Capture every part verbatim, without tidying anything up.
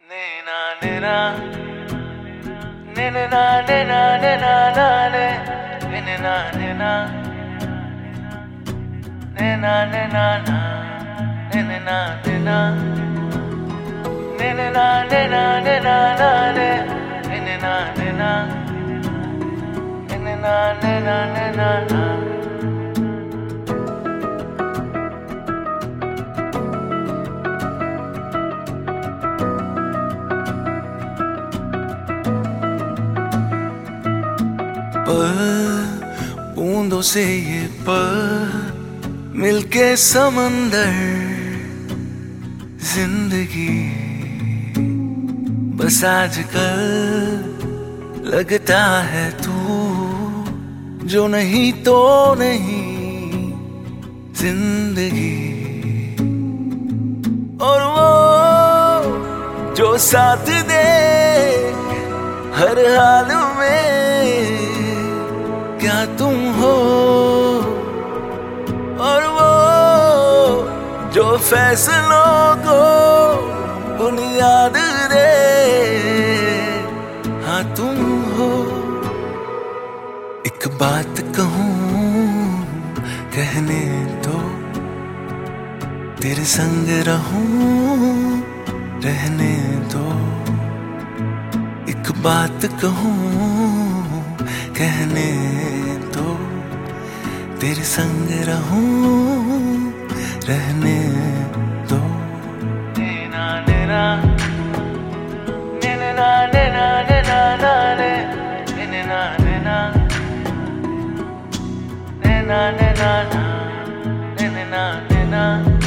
Nena nena nena nena nena nena nena nena nena nena nena nena nena nena nena nena nena nena nena पर बूंदों से ये पर मिलके समंदर जिंदगी बस आजकल लगता है तू जो नहीं तो नहीं जिंदगी और वो जो साथ दे हर हाल में क्या तुम हो और वो जो फैसलों को बुनियाद दे हाँ तुम हो। एक बात कहूँ कहने दो तेरे संग रहूं रहने दो। एक बात कहूँ कहने दो तेरे संग रहूं रहने दो। नैना नैना नैना नैना नैना नैना नैना नैना नैना नैना नैना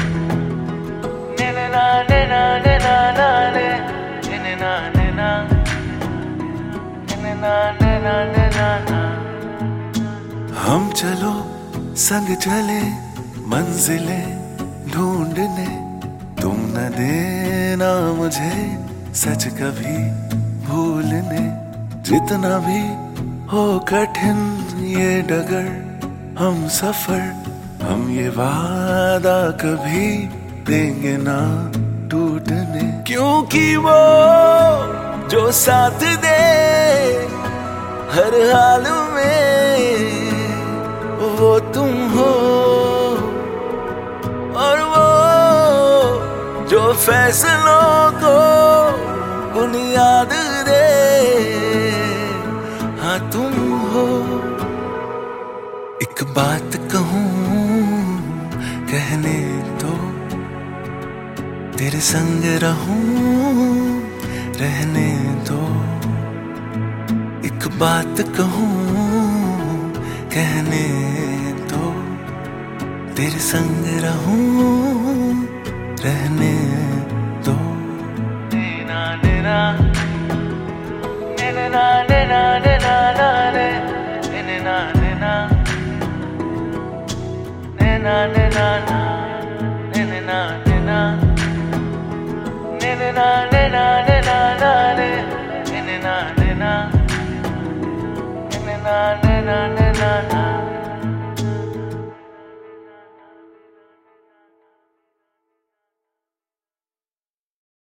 नैना नैना नैना नैना नैना नैना नैना। हम चलो संग चले मंजिलें ढूंढने तुम न देना मुझे सच कभी भूलने। जितना भी हो कठिन ये डगर हम सफर हम ये वादा कभी देंगे ना टूटने। क्योंकि वो जो साथ दे हर हाल में वो तुम हो और वो जो फैसलों को बुनियाद दे हाँ तुम हो। एक बात कहूँ कहने दो तेरे संग रहूं रहने दो। एक बात कहूँ कहने दो तेरे संग रहूं रहने दो। नैना नैना नैना नैना नैना नैना नैना नैना नैना नैना नैना नैना नैना नैना नैना नैना नैना